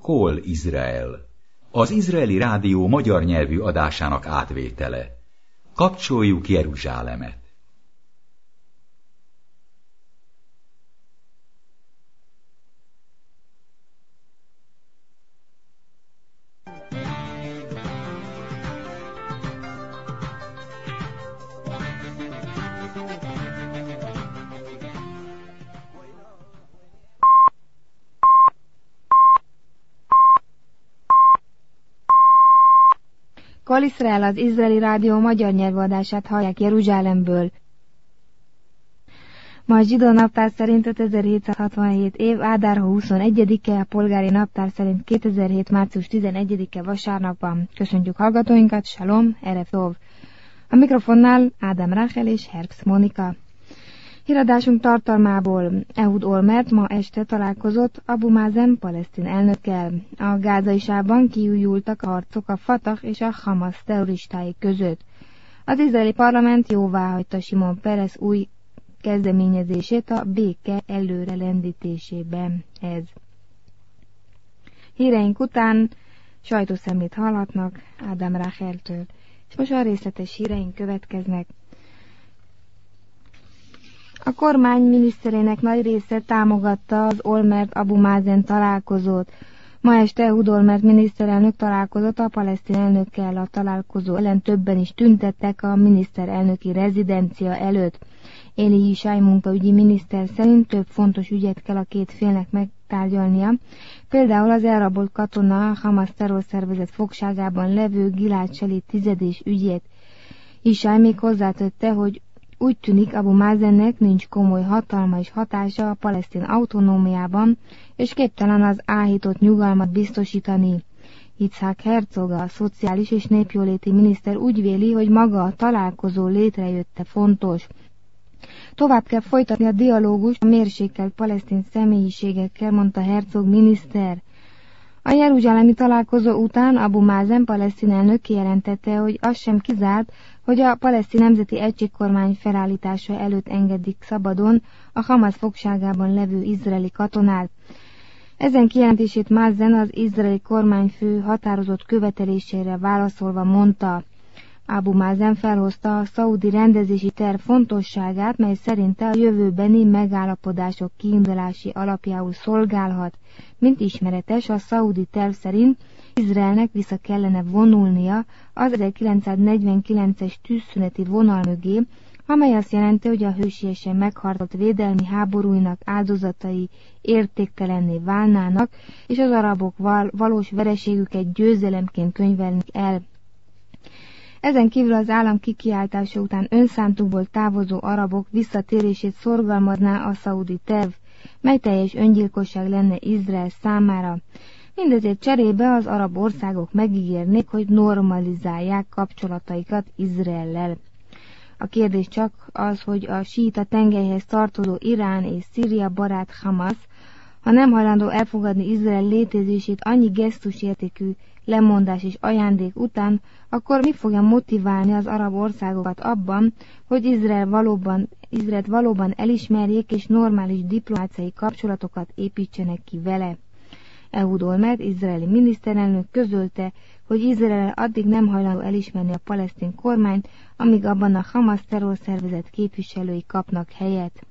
Kol Izrael, az izraeli rádió magyar nyelvű adásának átvétele. Kapcsoljuk Jeruzsálemet! Kol Izrael, az izraeli rádió magyar nyelvű adását hallják Jeruzsálemből. Ma a zsidó naptár szerint 5767 év, Ádár 21-e, a polgári naptár szerint 2007. március 11-e vasárnap van. Köszöntjük hallgatóinkat, Shalom, Erev Tov. A mikrofonnál Ádám Ráchel és Herbst Mónika. Híradásunk tartalmából: Ehud Olmert ma este találkozott Abu Mazen palesztin elnökkel. A gázai sávban kiújultak a harcok a Fatah és a Hamas terroristái között. Az izraeli parlament jóváhagyta Simon Peres új kezdeményezését a béke előrelendítésében. Híreink után sajtószemlét hallhatnak Ádám Rácheltől. És most a részletes híreink következnek. A kormány miniszterének nagy része támogatta az Olmert-Abu Mazen találkozót. Ma este Ehud Olmert miniszterelnök találkozott a palesztin elnökkel. A találkozó ellen többen is tüntettek a miniszterelnöki rezidencia előtt. Éli Yishai munkaügyi miniszter szerint több fontos ügyet kell a két félnek megtárgyalnia, például az elrabolt katona a Hamas terrorszervezet fogságában levő Gilad Shalit tizedés ügyét. Yishai még hozzátette, hogy úgy tűnik, Abu Mazennek nincs komoly hatalma és hatása a palesztin autonómiában, és képtelen az áhított nyugalmat biztosítani. Yitzhak Herzog, a szociális és népjóléti miniszter úgy véli, hogy maga a találkozó létrejötte fontos. Tovább kell folytatni a dialógust a mérsékelt palesztin személyiségekkel, mondta Herzog miniszter. A jeruzsálemi találkozó után Abu Mazen palesztin elnök kijelentette, hogy az sem kizárt, hogy a palesztin nemzeti egységkormány felállítása előtt engedik szabadon a Hamas fogságában levő izraeli katonát. Ezen kijelentését Mazen az izraeli kormányfő határozott követelésére válaszolva mondta. Abu Mazen felhozta a szaudi rendezési terv fontosságát, mely szerinte a jövőbeni megállapodások kiindulási alapjául szolgálhat. Mint ismeretes, a szaudi terv szerint Izraelnek vissza kellene vonulnia az 1949-es tűzszüneti vonal mögé, amely azt jelenti, hogy a hősiesen megharcolt védelmi háborúinak áldozatai értéktelenné válnának, és az arabok valós vereségüket győzelemként könyvelnek el. Ezen kívül az állam kikiáltása után önszántukból távozó arabok visszatérését szorgalmazná a szaudi terv, mely teljes öngyilkosság lenne Izrael számára. Mindezért cserébe az arab országok megígérnék, hogy normalizálják kapcsolataikat Izraellel. A kérdés csak az, hogy a síita tengelyhez tartozó Irán és Szíria barát Hamas, ha nem hajlandó elfogadni Izrael létezését annyi gesztusértékű lemondás és ajándék után, akkor mi fogja motiválni az arab országokat abban, hogy Izraelt valóban elismerjék és normális diplomáciai kapcsolatokat építsenek ki vele. Ehud Olmert, izraeli miniszterelnök közölte, hogy Izrael addig nem hajlandó elismerni a palesztin kormányt, amíg abban a Hamas terrorszervezet képviselői kapnak helyet.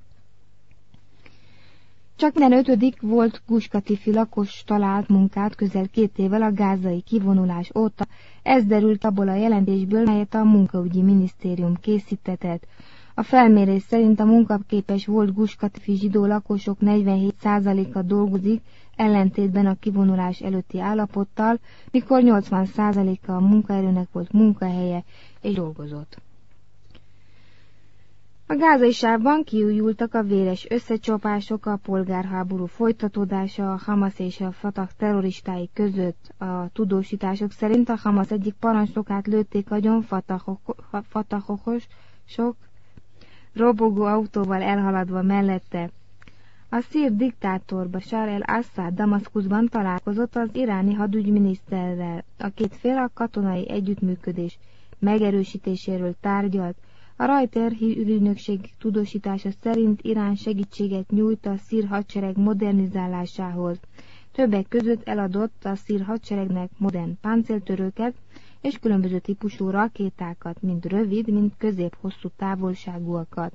Csak minden 5. volt Guskatifi lakos talált munkát közel 2 évvel a gázai kivonulás óta, ez derült abból a jelentésből, melyet a munkaügyi minisztérium készítetett. A felmérés szerint a munkaképes volt Guskatifi zsidó lakosok 47%-a dolgozik, ellentétben a kivonulás előtti állapottal, mikor 80%-a a munkaerőnek volt munkahelye és dolgozott. A gázai sávban kiújultak a véres összecsapások, a polgárháború folytatódása a Hamas és a Fatah terroristái között. A tudósítások szerint a Hamas egyik parancsnokát lőtték agyon fatahosok robogó autóval elhaladva mellette. A szír diktátor Bashar el-Assad Damaszkuszban találkozott az iráni hadügyminiszterrel. A két fél a katonai együttműködés megerősítéséről tárgyalt. A Reuters hírügynökség tudósítása szerint Irán segítséget nyújt a szír hadsereg modernizálásához. Többek között eladott a szír hadseregnek modern páncéltörőket és különböző típusú rakétákat, mind rövid, mind közép-hosszú távolságúakat.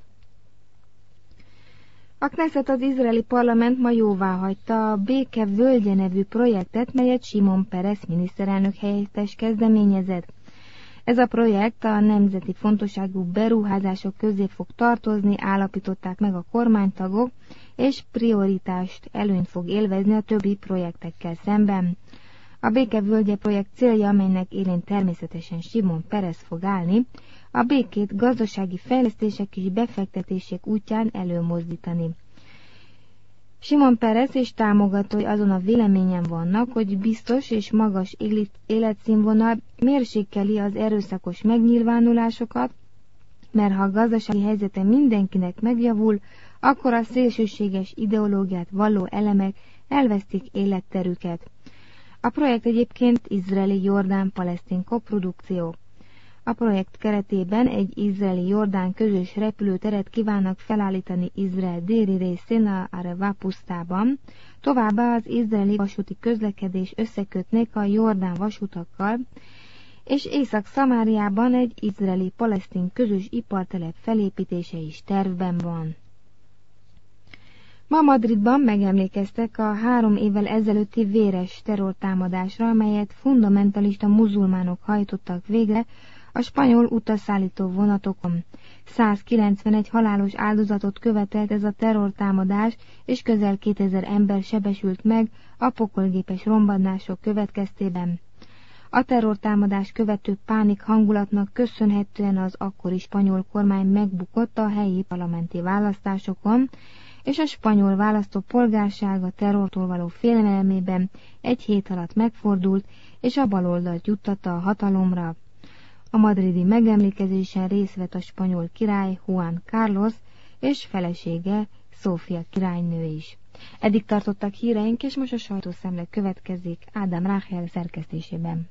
A Knesset, az izraeli parlament ma jóváhagyta a Béke völgye nevű projektet, melyet Simon Peres miniszterelnök helyettes kezdeményezett. Ez a projekt a nemzeti fontosságú beruházások közé fog tartozni, állapították meg a kormánytagok, és prioritást, előnyt fog élvezni a többi projektekkel szemben. A Béke völgye projekt célja, amelynek élén természetesen Simon Peres fog állni, a békét gazdasági fejlesztések és befektetések útján előmozdítani. Simon Peres és támogatói azon a véleményen vannak, hogy biztos és magas életszínvonal mérsékeli az erőszakos megnyilvánulásokat, mert ha a gazdasági helyzete mindenkinek megjavul, akkor a szélsőséges ideológiát valló elemek elvesztik életterüket. A projekt egyébként izraeli-jordán-palesztin koprodukció. A projekt keretében egy izraeli-jordán közös repülőteret kívánnak felállítani Izrael déli részén, a Areva pusztában. Továbbá az izraeli vasúti közlekedés összekötnék a jordán vasutakkal, és Észak-Szamáriában egy izraeli-palesztin közös ipartelep felépítése is tervben van. Ma Madridban megemlékeztek a 3 évvel ezelőtti véres terrortámadásra, amelyet fundamentalista muzulmánok hajtottak végre a spanyol utasszállító vonatokon. 191 halálos áldozatot követelt ez a terrortámadás, és közel 2000 ember sebesült meg a pokolgépes rombadások következtében. A terrortámadás követő pánik hangulatnak köszönhetően az akkori spanyol kormány megbukott a helyi parlamenti választásokon, és a spanyol választópolgárság a terrortól való félelmében egy hét alatt megfordult, és a baloldalt juttatta a hatalomra. A madridi megemlékezésen részt vett a spanyol király Juan Carlos és felesége Sofia királynő is. Eddig tartottak híreink, és most a sajtószemle következik Ádám Ráhel szerkesztésében.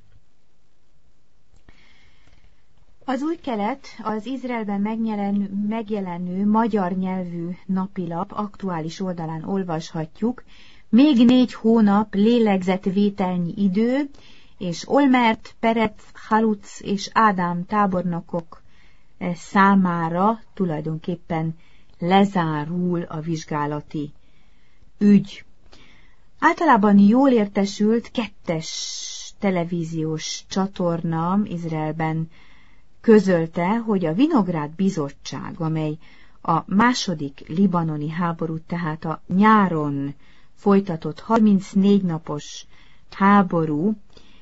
Az Új Kelet, az Izraelben megjelenő magyar nyelvű napilap aktuális oldalán olvashatjuk: még 4 hónap lélegzetvételnyi idő, és Olmert, Peretz, Haluc és Ádám tábornokok számára tulajdonképpen lezárul a vizsgálati ügy. Általában jól értesült 2. televíziós csatorna Izraelben közölte, hogy a Vinográd Bizottság, amely a második libanoni háborút, tehát a nyáron folytatott 34 napos háború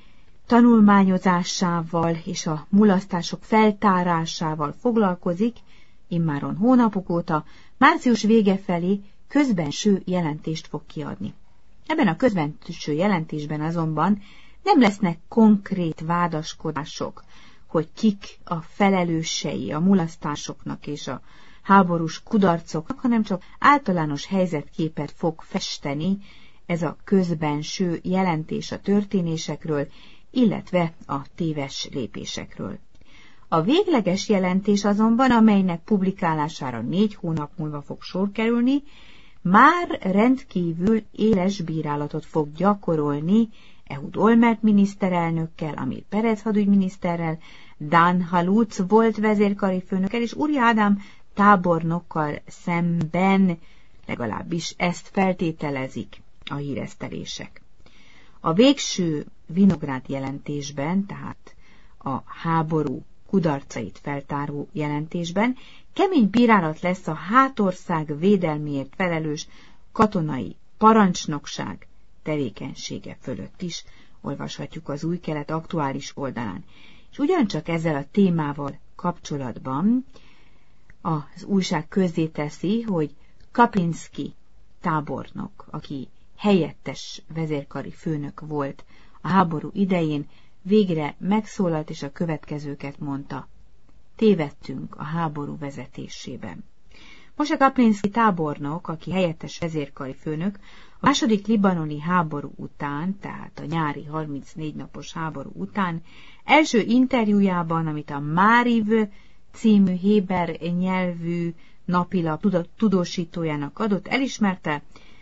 tanulmányozásával és a mulasztások feltárásával foglalkozik, immáron hónapok óta, március vége felé közbenső jelentést fog kiadni. Ebben a közbenső jelentésben azonban nem lesznek konkrét vádaskodások, hogy kik a felelősei a mulasztásoknak és a háborús kudarcoknak, hanem csak általános helyzetképet fog festeni ez a közbenső jelentés a történésekről, illetve a téves lépésekről. A végleges jelentés azonban, amelynek publikálására 4 hónap múlva fog sor kerülni, már rendkívül éles bírálatot fog gyakorolni Ehud Olmert miniszterelnökkel, Amir Perez hadügyminiszterrel, Dan Haluc volt vezérkari főnökkel és Uri Ádám tábornokkal szemben, legalábbis ezt feltételezik a híresztelések. A végső Vinográd jelentésben, tehát a háború kudarcait feltáró jelentésben kemény bírálat lesz a hátország védelméért felelős katonai parancsnokság tevékenysége fölött is, olvashatjuk az Új Kelet aktuális oldalán. És ugyancsak ezzel a témával kapcsolatban az újság közzéteszi, hogy Kapinski tábornok, aki helyettes vezérkari főnök volt a háború idején, végre megszólalt és a következőket mondta: tévedtünk a háború vezetésében. Moshe Kapinski tábornok, aki helyettes vezérkari főnök, a második libanoni háború után, tehát a nyári 34 napos háború után, első interjújában, amit a Máriv című héber nyelvű napilap tudósítójának adott, elismerte,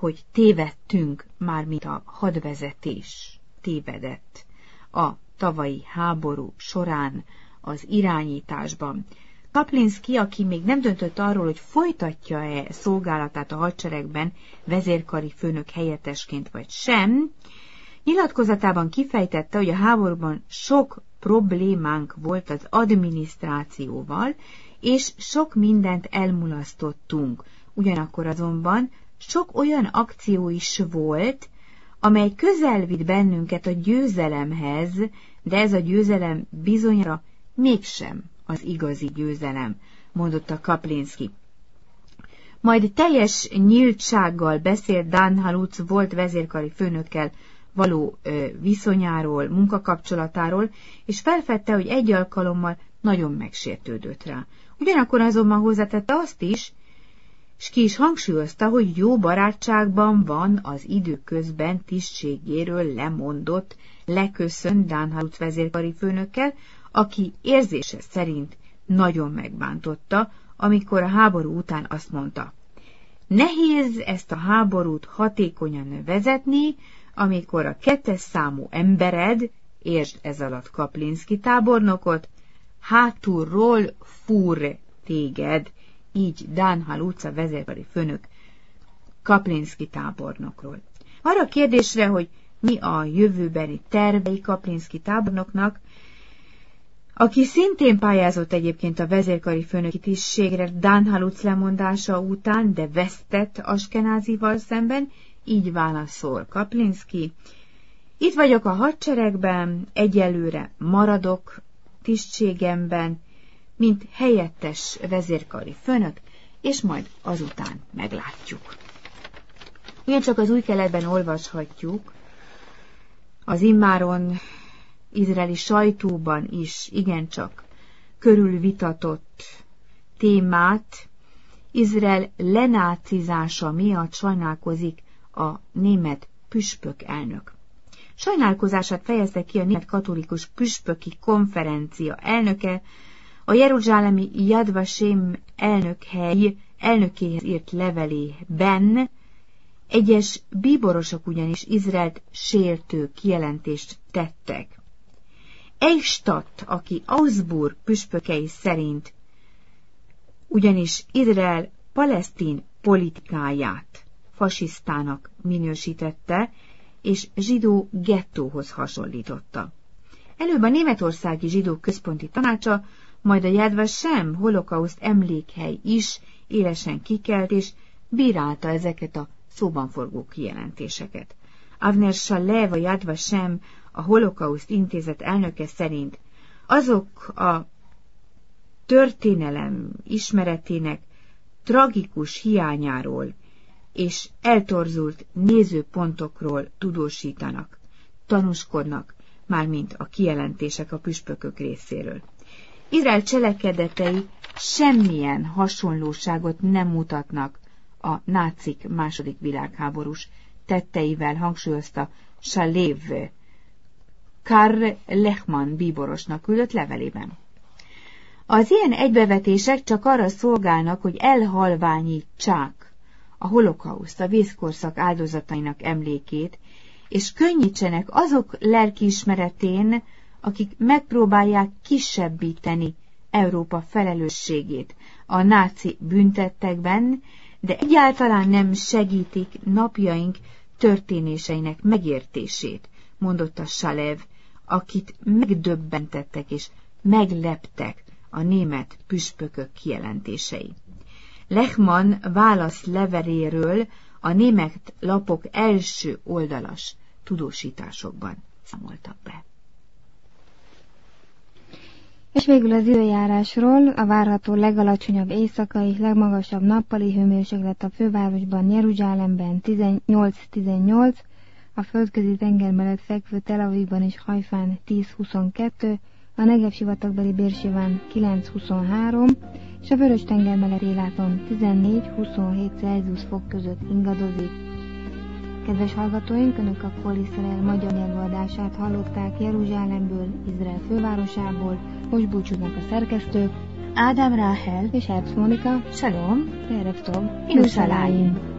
hogy tévedtünk, mármint a hadvezetés tévedett a tavalyi háború során az irányításban. Kaplinszky, aki még nem döntött arról, hogy folytatja-e szolgálatát a hadseregben vezérkari főnök helyettesként vagy sem, nyilatkozatában kifejtette, hogy a háborúban sok problémánk volt az adminisztrációval, és sok mindent elmulasztottunk. Ugyanakkor azonban sok olyan akció is volt, amely közel vitt bennünket a győzelemhez, de ez a győzelem bizonyra mégsem az igazi győzelem, mondotta Kaplinszky. Majd teljes nyíltsággal beszélt Dan Halutz volt vezérkari főnökkel való viszonyáról, munkakapcsolatáról, és felfedte, hogy egy alkalommal nagyon megsértődött rá. Ugyanakkor azonban hozzátette azt is, s ki is hangsúlyozta, hogy jó barátságban van az időközben tisztségéről lemondott, leköszönt Dan Halutz vezérkari főnökkel, aki érzése szerint nagyon megbántotta, amikor a háború után azt mondta: nehéz ezt a háborút hatékonyan vezetni, amikor a 2. számú embered, értsd ez alatt Kaplinszky tábornokot, hátulról fúr téged, így Dan Halutz a vezérkari főnök Kaplinszky tábornokról. Arra a kérdésre, hogy mi a jövőbeni tervei Kaplinszky tábornoknak, aki szintén pályázott egyébként a vezérkari főnöki tisztségre Dan Halutz lemondása után, de vesztett Askenázival szemben, így válaszol Kaplinszky: itt vagyok a hadseregben, egyelőre maradok tisztségemben, mint helyettes vezérkari főnök, és majd azután meglátjuk. Ugyancsak az Új Keletben olvashatjuk az immáron izraeli sajtóban is igencsak körülvitatott témát. Izrael lenácizása miatt sajnálkozik a német püspök elnök. Sajnálkozását fejezte ki a német katolikus püspöki konferencia elnöke, a jeruzsálemi Yad Vashem elnökéhez írt levelében. Egyes bíborosok ugyanis Izraelt sértő kijelentést tettek. Eichstatt, aki Augsburg püspökei szerint ugyanis Izrael palesztin politikáját fasisztának minősítette, és zsidó gettóhoz hasonlította. Előbb a Németországi Zsidó Központi Tanácsa, majd a Yad Vashem holokauszt emlékhely is élesen kikelt, és bírálta ezeket a szóban forgó kijelentéseket. Avner Shalev, a Yad Vashem, a holokauszt intézet elnöke szerint azok a történelem ismeretének tragikus hiányáról és eltorzult nézőpontokról tudósítanak, tanúskodnak, mármint a kijelentések a püspökök részéről. Izrael cselekedetei semmilyen hasonlóságot nem mutatnak a nácik II. Világháborús tetteivel, hangsúlyozta Shalev Karl Lechmann bíborosnak küldött levelében. Az ilyen egybevetések csak arra szolgálnak, hogy elhalványítsák a holokauszt, a vészkorszak áldozatainak emlékét, és könnyítsenek azok lelkiismeretén, akik megpróbálják kisebbíteni Európa felelősségét a náci büntettekben, de egyáltalán nem segítik napjaink történéseinek megértését, mondotta Shalev, akit megdöbbentettek és megleptek a német püspökök kijelentései. Lechmann válaszleveléről a német lapok első oldalas tudósításokban számoltak be. És végül az időjárásról: a várható legalacsonyabb éjszakai, legmagasabb nappali hőmérséklet a fővárosban, Jeruzsálemben 18-18, a földközi tenger mellett fekvő Tel Avivban és Hajfán 10-22, a Negev sivatagbeli Bérsiván 9-23, és a Vörös-tenger mellett Éláton 14-27 Celsius fok között ingadozik. Kedves hallgatóink, Önök a Kol Iszrael magyar nyelvű adását hallották Jeruzsálemből, Izrael fővárosából. Most búcsúznak a szerkesztők, Ádám Ráhel és Herbst Mónika. Shalom, Erev Tov, Yerushalayim.